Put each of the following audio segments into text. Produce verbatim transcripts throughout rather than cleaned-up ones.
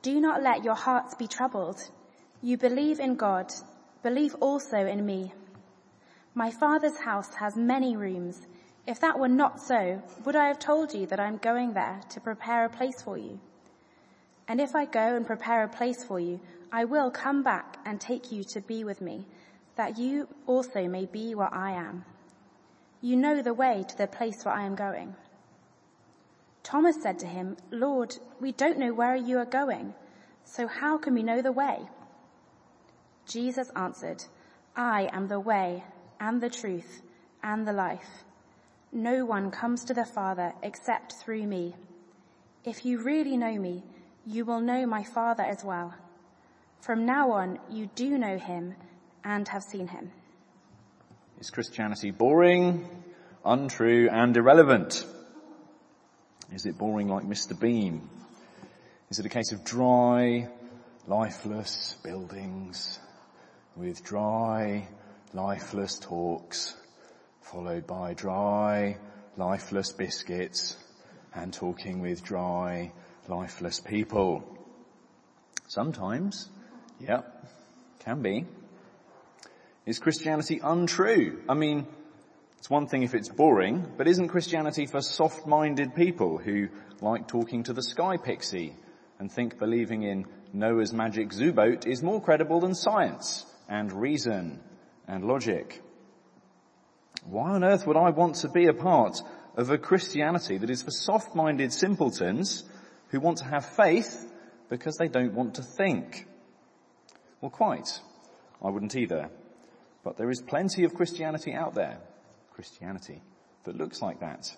Do not let your hearts be troubled. You believe in God, believe also in me. My Father's house has many rooms. If that were not so, would I have told you that I am going there to prepare a place for you? And if I go and prepare a place for you, I will come back and take you to be with me, that you also may be where I am. You know the way to the place where I am going." Thomas said to him, "Lord, we don't know where you are going, so how can we know the way?" Jesus answered, "I am the way and the truth and the life. No one comes to the Father except through me. If you really know me, you will know my Father as well. From now on, you do know him and have seen him." Is Christianity boring, untrue, and irrelevant? Is it boring like Mister Bean? Is it a case of dry, lifeless buildings with dry, lifeless talks, followed by dry, lifeless biscuits and talking with dry, lifeless people? Sometimes, yep, can be. Is Christianity untrue? I mean, it's one thing if it's boring, but isn't Christianity for soft-minded people who like talking to the sky pixie and think believing in Noah's magic zoo boat is more credible than science and reason and logic? Why on earth would I want to be a part of a Christianity that is for soft-minded simpletons who want to have faith because they don't want to think? Well, quite. I wouldn't either. But there is plenty of Christianity out there. Christianity that looks like that.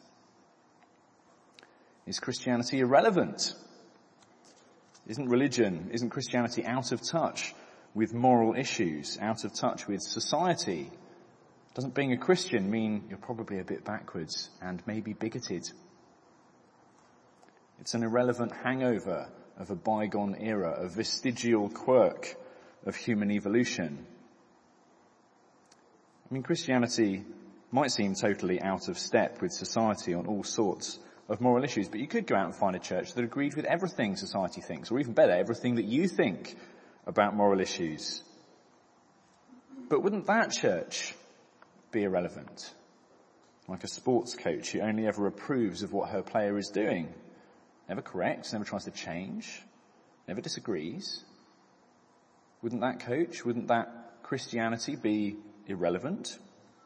Is Christianity irrelevant? Isn't religion, isn't Christianity out of touch with moral issues, out of touch with society? Doesn't being a Christian mean you're probably a bit backwards and maybe bigoted? It's an irrelevant hangover of a bygone era, a vestigial quirk of human evolution. I mean, Christianity might seem totally out of step with society on all sorts of moral issues, but you could go out and find a church that agreed with everything society thinks, or even better, everything that you think about moral issues. But wouldn't that church be irrelevant? Like a sports coach who only ever approves of what her player is doing. Never corrects, never tries to change, never disagrees. Wouldn't that coach, wouldn't that Christianity be irrelevant?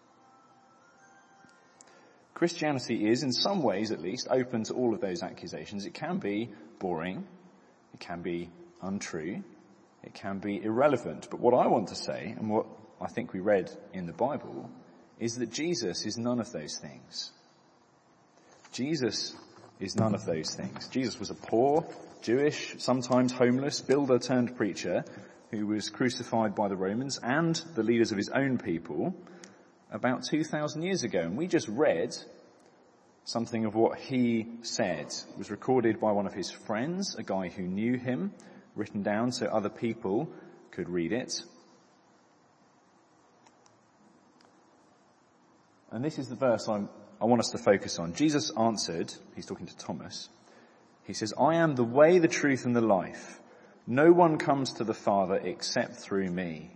Christianity is, in some ways at least, open to all of those accusations. It can be boring, it can be untrue, it can be irrelevant. But what I want to say, and what I think we read in the Bible, is that Jesus is none of those things. Jesus is none of those things. Jesus was a poor, Jewish, sometimes homeless, builder turned preacher who was crucified by the Romans and the leaders of his own people about two thousand years ago. And we just read something of what he said. It was recorded by one of his friends, a guy who knew him, written down so other people could read it. And this is the verse I'm, I want us to focus on. Jesus answered, he's talking to Thomas, he says, "I am the way, the truth, and the life. No one comes to the Father except through me."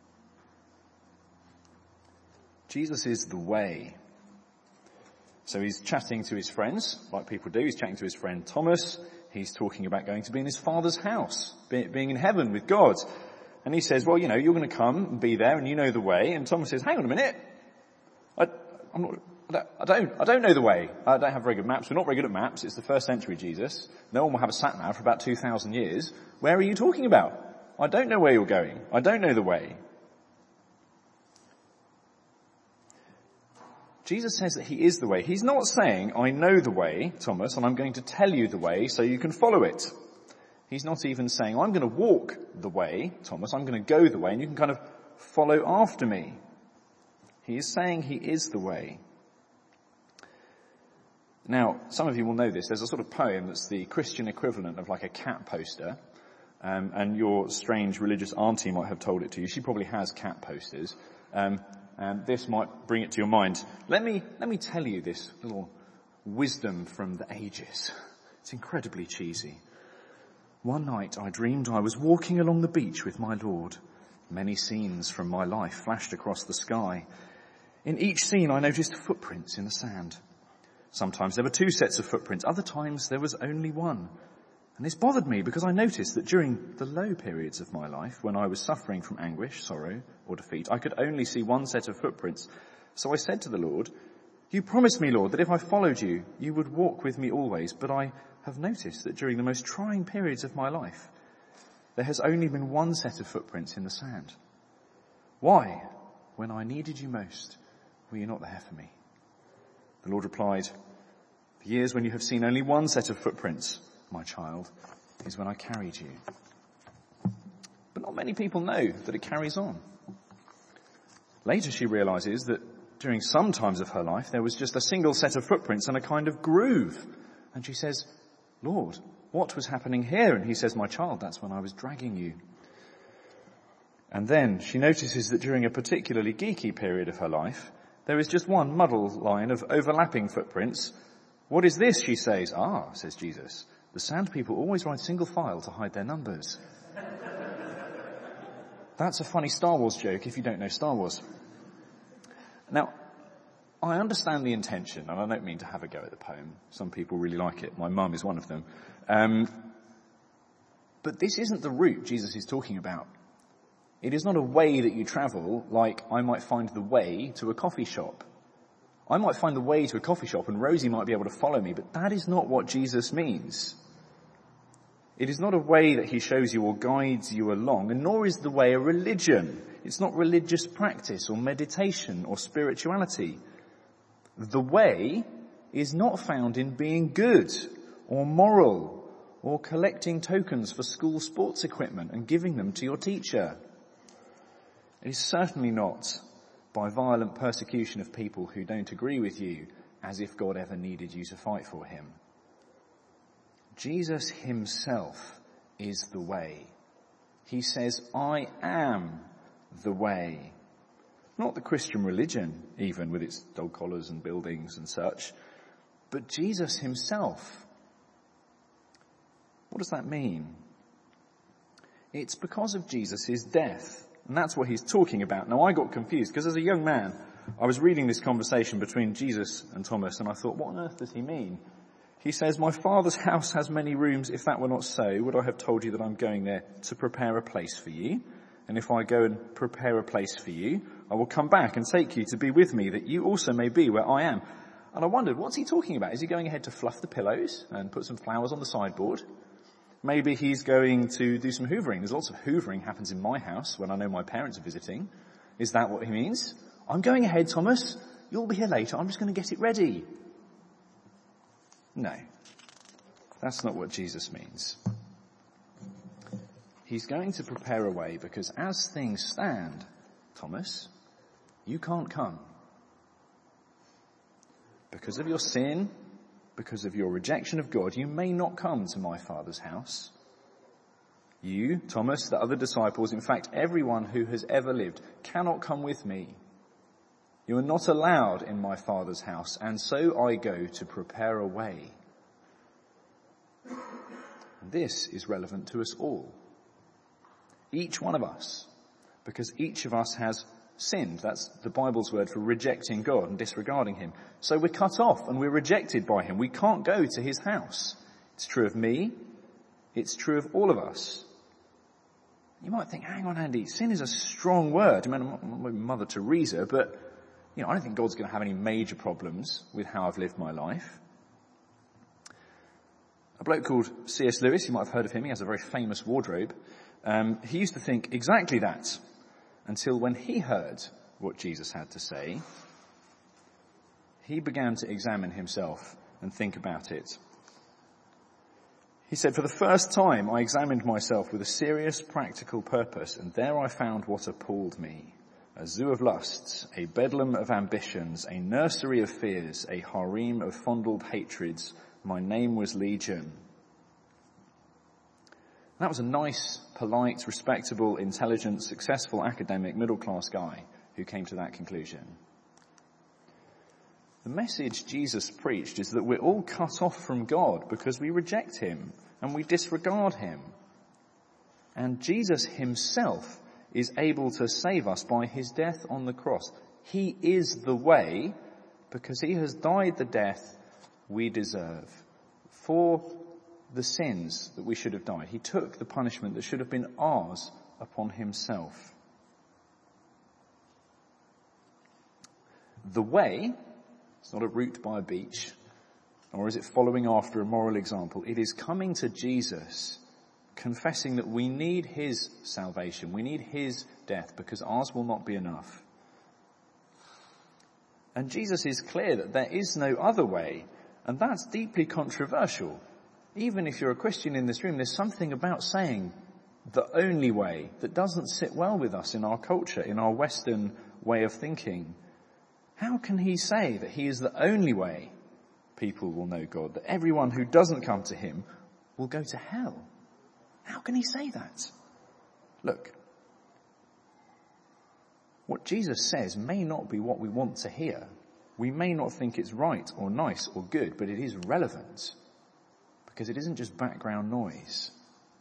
Jesus is the way. So he's chatting to his friends, like people do. He's chatting to his friend Thomas. He's talking about going to be in his Father's house, being in heaven with God. And he says, well, you know, you're going to come and be there and you know the way. And Thomas says, hang on a minute. I, I'm not, I don't, I don't know the way. I don't have very good maps. We're not very good at maps. It's the first century, Jesus. No one will have a sat nav for about two thousand years. Where are you talking about? I don't know where you're going. I don't know the way. Jesus says that he is the way. He's not saying, I know the way, Thomas, and I'm going to tell you the way so you can follow it. He's not even saying, I'm going to walk the way, Thomas, I'm going to go the way, and you can kind of follow after me. He is saying he is the way. Now, some of you will know this. There's a sort of poem that's the Christian equivalent of like a cat poster. Um, and your strange religious auntie might have told it to you. She probably has cat posters. Um, and this might bring it to your mind. Let me, let me tell you this little wisdom from the ages. It's incredibly cheesy. One night I dreamed I was walking along the beach with my Lord. Many scenes from my life flashed across the sky. In each scene I noticed footprints in the sand. Sometimes there were two sets of footprints, other times there was only one. And this bothered me because I noticed that during the low periods of my life, when I was suffering from anguish, sorrow, or defeat, I could only see one set of footprints. So I said to the Lord, "You promised me, Lord, that if I followed you, you would walk with me always, but I have noticed that during the most trying periods of my life, there has only been one set of footprints in the sand. Why, when I needed you most, were you not there for me?" The Lord replied, "The years when you have seen only one set of footprints, my child, is when I carried you." But not many people know that it carries on. Later she realizes that during some times of her life, there was just a single set of footprints and a kind of groove. And she says, "Lord, what was happening here?" And he says, "My child, that's when I was dragging you." And then she notices that during a particularly geeky period of her life, there is just one muddled line of overlapping footprints. "What is this?" she says. "Ah," says Jesus, "the sand people always ride single file to hide their numbers." That's a funny Star Wars joke if you don't know Star Wars. Now, I understand the intention, and I don't mean to have a go at the poem. Some people really like it. My mum is one of them. Um, but this isn't the route Jesus is talking about. It is not a way that you travel like I might find the way to a coffee shop. I might find the way to a coffee shop and Rosie might be able to follow me, but that is not what Jesus means. It is not a way that he shows you or guides you along, and nor is the way a religion. It's not religious practice or meditation or spirituality. The way is not found in being good or moral or collecting tokens for school sports equipment and giving them to your teacher. It is certainly not by violent persecution of people who don't agree with you, as if God ever needed you to fight for him. Jesus himself is the way. He says, "I am the way." Not the Christian religion, even with its dog collars and buildings and such, but Jesus himself. What does that mean? It's because of Jesus' death. And that's what he's talking about. Now, I got confused because as a young man, I was reading this conversation between Jesus and Thomas, and I thought, what on earth does he mean? He says, "My Father's house has many rooms. If that were not so, would I have told you that I'm going there to prepare a place for you? And if I go and prepare a place for you, I will come back and take you to be with me, that you also may be where I am." And I wondered, what's he talking about? Is he going ahead to fluff the pillows and put some flowers on the sideboard? Maybe he's going to do some hoovering. There's lots of hoovering happens in my house when I know my parents are visiting. Is that what he means? "I'm going ahead, Thomas. You'll be here later. I'm just going to get it ready." No, that's not what Jesus means. He's going to prepare a way because as things stand, Thomas, you can't come. Because of your sin, because of your rejection of God, you may not come to my Father's house. You, Thomas, the other disciples, in fact, everyone who has ever lived, cannot come with me. You are not allowed in my Father's house, and so I go to prepare a way. This is relevant to us all. Each one of us, because each of us has sinned. That's the Bible's word for rejecting God and disregarding him. So we're cut off and we're rejected by him. We can't go to his house. It's true of me. It's true of all of us. You might think, hang on, Andy, sin is a strong word. I mean, I'm not Mother Teresa, but, you know, I don't think God's going to have any major problems with how I've lived my life. A bloke called C S Lewis, you might have heard of him, he has a very famous wardrobe. Um, he used to think exactly that until when he heard what Jesus had to say, he began to examine himself and think about it. He said, "For the first time I examined myself with a serious practical purpose, and there I found what appalled me. A zoo of lusts, a bedlam of ambitions, a nursery of fears, a harem of fondled hatreds. My name was Legion." That was a nice, polite, respectable, intelligent, successful academic, middle-class guy who came to that conclusion. The message Jesus preached is that we're all cut off from God because we reject him and we disregard him. And Jesus himself is able to save us by his death on the cross. He is the way because he has died the death we deserve for the sins that we should have died. He took the punishment that should have been ours upon himself. The way, it's not a route by a beach, nor is it following after a moral example. It is coming to Jesus, confessing that we need his salvation, we need his death, because ours will not be enough. And Jesus is clear that there is no other way, and that's deeply controversial. Even if you're a Christian in this room, there's something about saying the only way that doesn't sit well with us in our culture, in our Western way of thinking. How can he say that he is the only way people will know God, that everyone who doesn't come to him will go to hell? How can he say that? Look, what Jesus says may not be what we want to hear. We may not think it's right or nice or good, but it is relevant because it isn't just background noise.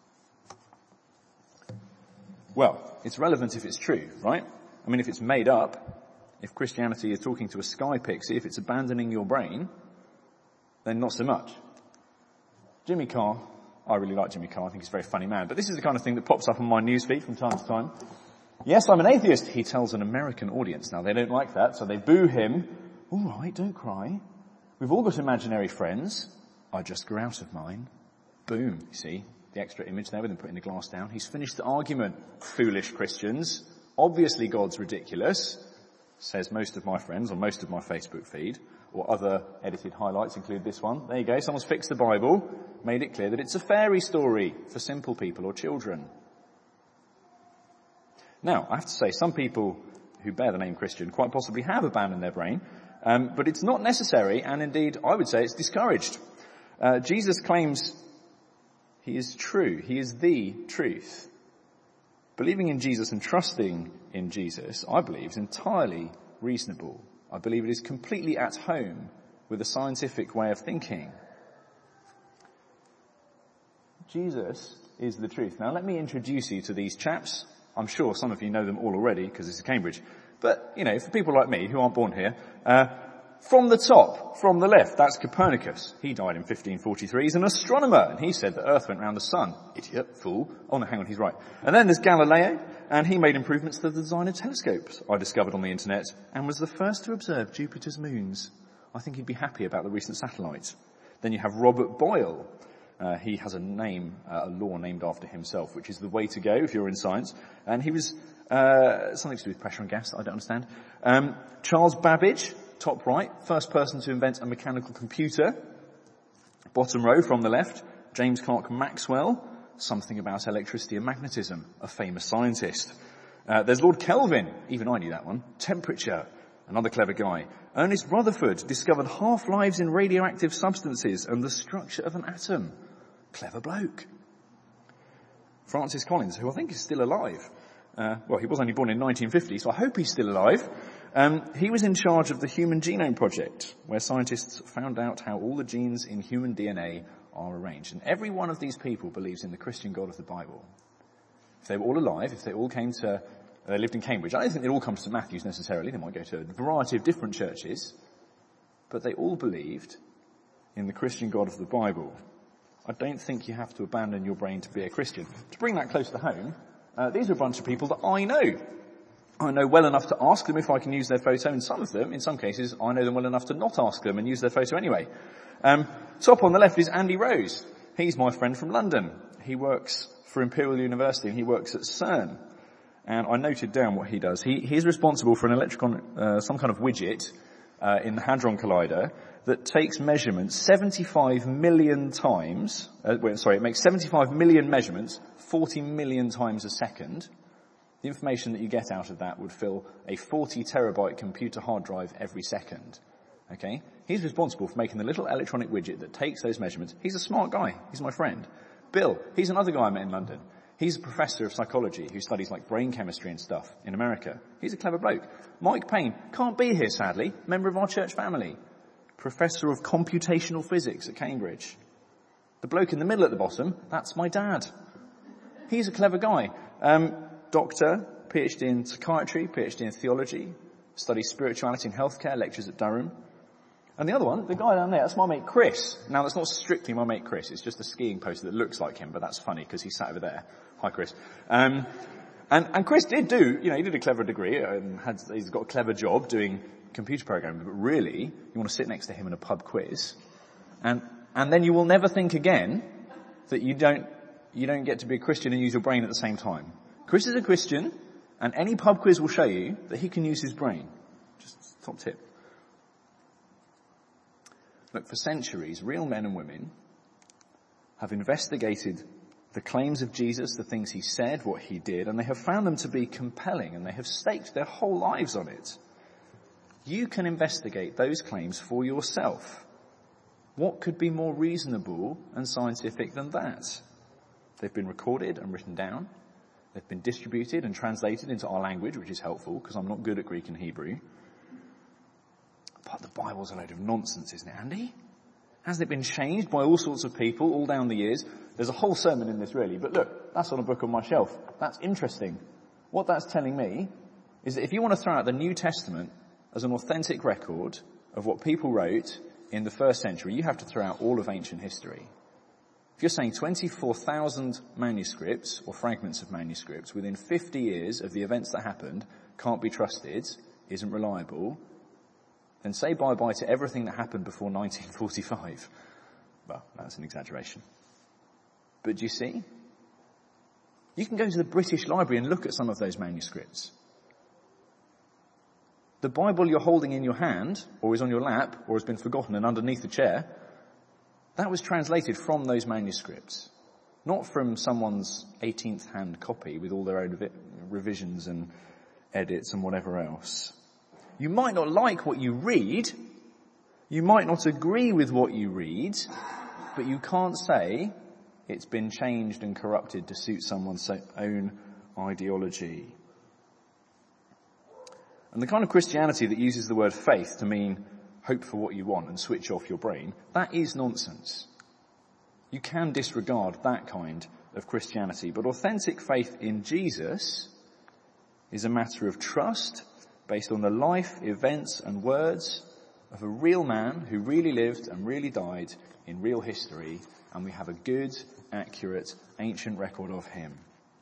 Well, it's relevant if it's true, right? I mean, if it's made up, if Christianity is talking to a sky pixie, if it's abandoning your brain, then not so much. Jimmy Carr, I really like Jimmy Carr, I think he's a very funny man, but this is the kind of thing that pops up on my newsfeed from time to time. Yes, I'm an atheist, he tells an American audience. Now, they don't like that, so they boo him. All right, don't cry. We've all got imaginary friends. I just grew out of mine. Boom, you see, the extra image there with him putting the glass down. He's finished the argument, foolish Christians. Obviously God's ridiculous, says most of my friends on most of my Facebook feed, or other edited highlights include this one. There you go, someone's fixed the Bible, made it clear that it's a fairy story for simple people or children. Now, I have to say, some people who bear the name Christian quite possibly have abandoned their brain, um, but it's not necessary, and indeed, I would say it's discouraged. Uh, Jesus claims he is true. He is the truth. Believing in Jesus and trusting in Jesus, I believe, is entirely reasonable. I believe it is completely at home with a scientific way of thinking. Jesus is the truth. Now, let me introduce you to these chaps. I'm sure some of you know them all already because this is Cambridge. But, you know, for people like me who aren't born here, uh, from the top, from the left, that's Copernicus. He died in fifteen forty-three. He's an astronomer, and he said the Earth went round the sun. Idiot, fool. Oh no, hang on, he's right. And then there's Galileo, and he made improvements to the design of telescopes I discovered on the internet, and was the first to observe Jupiter's moons. I think he'd be happy about the recent satellites. Then you have Robert Boyle. Uh, he has a name, uh, a law named after himself, which is the way to go if you're in science. And he was, uh, something to do with pressure and gas, I don't understand. Um, Charles Babbage, top right, first person to invent a mechanical computer. Bottom row from the left, James Clerk Maxwell, something about electricity and magnetism, a famous scientist. Uh, there's Lord Kelvin, even I knew that one. Temperature, another clever guy. Ernest Rutherford discovered half-lives in radioactive substances and the structure of an atom. Clever bloke. Francis Collins, who I think is still alive. Uh, well, he was only born in nineteen fifty, so I hope he's still alive. Um, he was in charge of the Human Genome Project, where scientists found out how all the genes in human D N A are arranged. And every one of these people believes in the Christian God of the Bible. If they were all alive, if they all came to, they uh, lived in Cambridge, I don't think they'd all come to Saint Matthew's necessarily. They might go to a variety of different churches. But they all believed in the Christian God of the Bible. I don't think you have to abandon your brain to be a Christian. To bring that close to home, uh, these are a bunch of people that I know. I know well enough to ask them if I can use their photo, and some of them, in some cases, I know them well enough to not ask them and use their photo anyway. Um, top on the left is Andy Rose. He's my friend from London. He works for Imperial University and he works at CERN. And I noted down what he does. He, he's responsible for an electron, uh, some kind of widget uh, in the Hadron Collider that takes measurements seventy-five million times, uh, wait, sorry, it makes seventy-five million measurements forty million times a second. The information that you get out of that would fill a forty terabyte computer hard drive every second. Okay? He's responsible for making the little electronic widget that takes those measurements. He's a smart guy. He's my friend. Bill, he's another guy I met in London. He's a professor of psychology who studies like brain chemistry and stuff in America. He's a clever bloke. Mike Payne can't be here, sadly. Member of our church family. Professor of computational physics at Cambridge. The bloke in the middle at the bottom, that's my dad. He's a clever guy. Um, doctor, PhD in psychiatry, PhD in theology, studies spirituality and healthcare, lectures at Durham. And the other one, the guy down there, that's my mate Chris. Now that's not strictly my mate Chris, it's just a skiing poster that looks like him, but that's funny because he's sat over there. Hi Chris. Um, and, and Chris did do, you know, he did a clever degree, and had, he's got a clever job doing computer programming, but really, you want to sit next to him in a pub quiz, and, and then you will never think again that you don't, you don't get to be a Christian and use your brain at the same time. Chris is a Christian, and any pub quiz will show you that he can use his brain. Just top tip. Look, for centuries, real men and women have investigated the claims of Jesus, the things he said, what he did, and they have found them to be compelling, and they have staked their whole lives on it. You can investigate those claims for yourself. What could be more reasonable and scientific than that? They've been recorded and written down. They've been distributed and translated into our language, which is helpful, because I'm not good at Greek and Hebrew. But the Bible's a load of nonsense, isn't it, Andy? Hasn't it been changed by all sorts of people all down the years? There's a whole sermon in this, really. But look, that's on a book on my shelf. That's interesting. What that's telling me is that if you want to throw out the New Testament as an authentic record of what people wrote in the first century, you have to throw out all of ancient history. If you're saying twenty-four thousand manuscripts or fragments of manuscripts within fifty years of the events that happened can't be trusted, isn't reliable, then say bye-bye to everything that happened before nineteen forty-five. Well, that's an exaggeration. But do you see? You can go to the British Library and look at some of those manuscripts. The Bible you're holding in your hand, or is on your lap, or has been forgotten and underneath the chair, that was translated from those manuscripts. Not from someone's eighteenth hand copy with all their own revisions and edits and whatever else. You might not like what you read, you might not agree with what you read, but you can't say it's been changed and corrupted to suit someone's own ideology. And the kind of Christianity that uses the word faith to mean hope for what you want and switch off your brain, that is nonsense. You can disregard that kind of Christianity, but authentic faith in Jesus is a matter of trust based on the life, events and words of a real man who really lived and really died in real history, and we have a good, accurate, ancient record of him.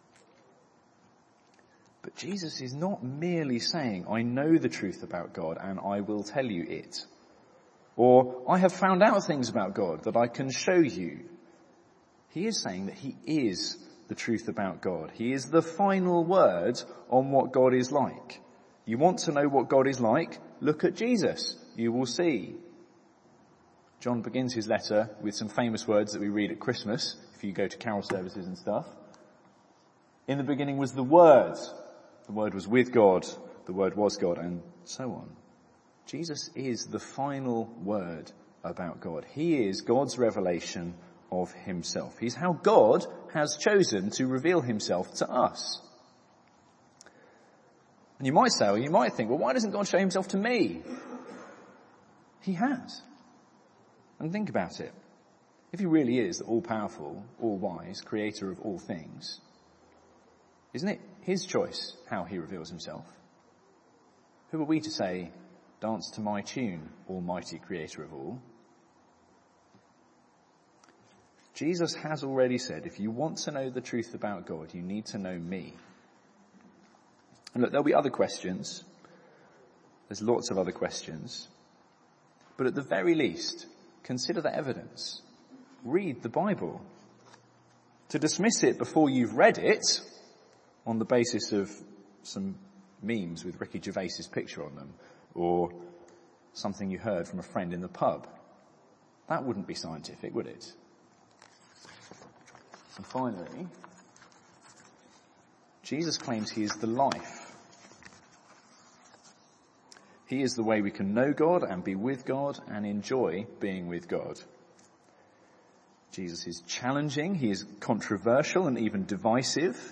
But Jesus is not merely saying, I know the truth about God and I will tell you it. Or, I have found out things about God that I can show you. He is saying that he is the truth about God. He is the final word on what God is like. You want to know what God is like? Look at Jesus. You will see. John begins his letter with some famous words that we read at Christmas, if you go to carol services and stuff. In the beginning was the Word. The Word was with God. The Word was God, and so on. Jesus is the final word about God. He is God's revelation of himself. He's how God has chosen to reveal himself to us. And you might say, or you might think, well, why doesn't God show himself to me? He has. And think about it. If he really is the all-powerful, all-wise, creator of all things, isn't it his choice how he reveals himself? Who are we to say, dance to my tune, almighty creator of all? Jesus has already said, if you want to know the truth about God, you need to know me. And look, there'll be other questions. There's lots of other questions. But at the very least, consider the evidence. Read the Bible. To dismiss it before you've read it on the basis of some memes with Ricky Gervais's picture on them, or something you heard from a friend in the pub, that wouldn't be scientific, would it? And finally, Jesus claims he is the life. He is the way we can know God and be with God and enjoy being with God. Jesus is challenging, he is controversial and even divisive.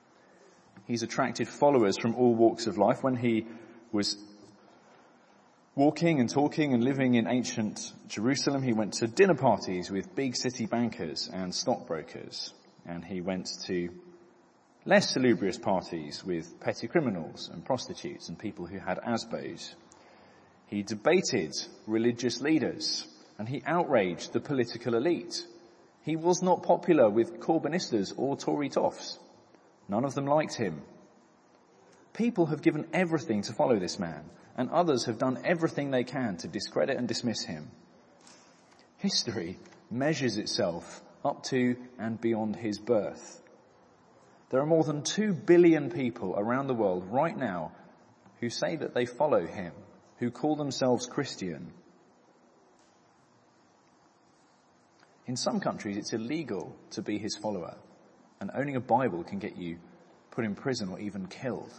He's attracted followers from all walks of life. When he was walking and talking and living in ancient Jerusalem. He went to dinner parties with big city bankers and stockbrokers. And he went to less salubrious parties with petty criminals and prostitutes and people who had A S B Os. He debated religious leaders and he outraged the political elite. He was not popular with Corbynistas or Tory toffs. None of them liked him. People have given everything to follow this man, and others have done everything they can to discredit and dismiss him. History measures itself up to and beyond his birth. There are more than two billion people around the world right now who say that they follow him, who call themselves Christian. In some countries, it's illegal to be his follower, and owning a Bible can get you put in prison or even killed.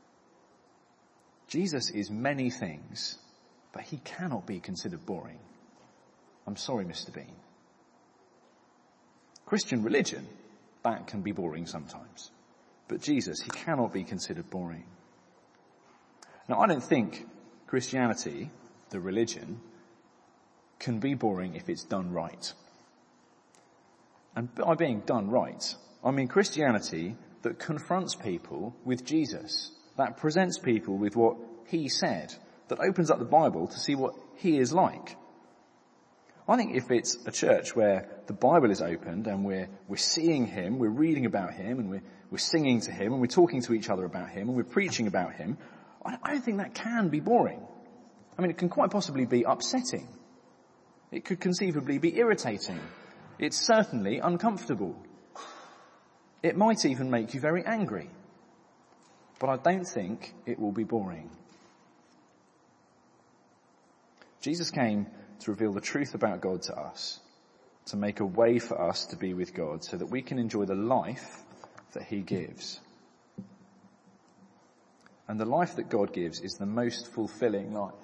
Jesus is many things, but he cannot be considered boring. I'm sorry, Mister Bean. Christian religion, that can be boring sometimes. But Jesus, he cannot be considered boring. Now, I don't think Christianity, the religion, can be boring if it's done right. And by being done right, I mean Christianity that confronts people with Jesus, that presents people with what he said, that opens up the Bible to see what he is like. I think if it's a church where the Bible is opened and we're, we're seeing him, we're reading about him, and we're, we're singing to him, and we're talking to each other about him, and we're preaching about him, I, I don't think that can be boring. I mean, it can quite possibly be upsetting. It could conceivably be irritating. It's certainly uncomfortable. It might even make you very angry. But I don't think it will be boring. Jesus came to reveal the truth about God to us, to make a way for us to be with God so that we can enjoy the life that he gives. And the life that God gives is the most fulfilling life.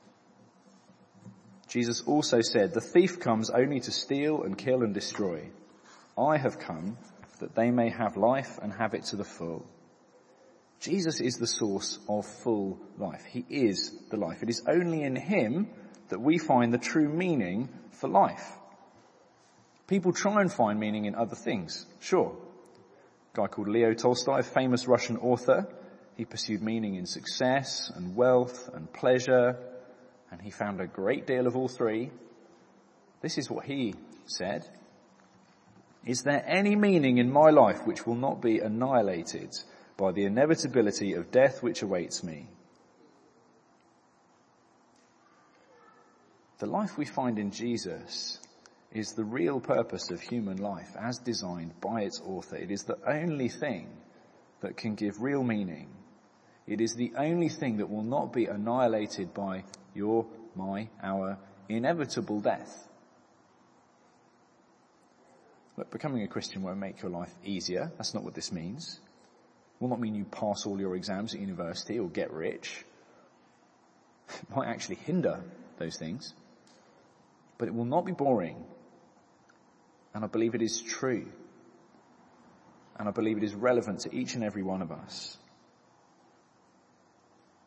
Jesus also said, "The thief comes only to steal and kill and destroy. I have come that they may have life and have it to the full." Jesus is the source of full life. He is the life. It is only in him that we find the true meaning for life. People try and find meaning in other things, sure. A guy called Leo Tolstoy, a famous Russian author, he pursued meaning in success and wealth and pleasure, and he found a great deal of all three. This is what he said: "Is there any meaning in my life which will not be annihilated by the inevitability of death which awaits me?" The life we find in Jesus is the real purpose of human life as designed by its author. It is the only thing that can give real meaning. It is the only thing that will not be annihilated by your, my, our inevitable death. Look, becoming a Christian won't make your life easier. That's not what this means. It will not mean you pass all your exams at university or get rich. It might actually hinder those things. But it will not be boring. And I believe it is true. And I believe it is relevant to each and every one of us.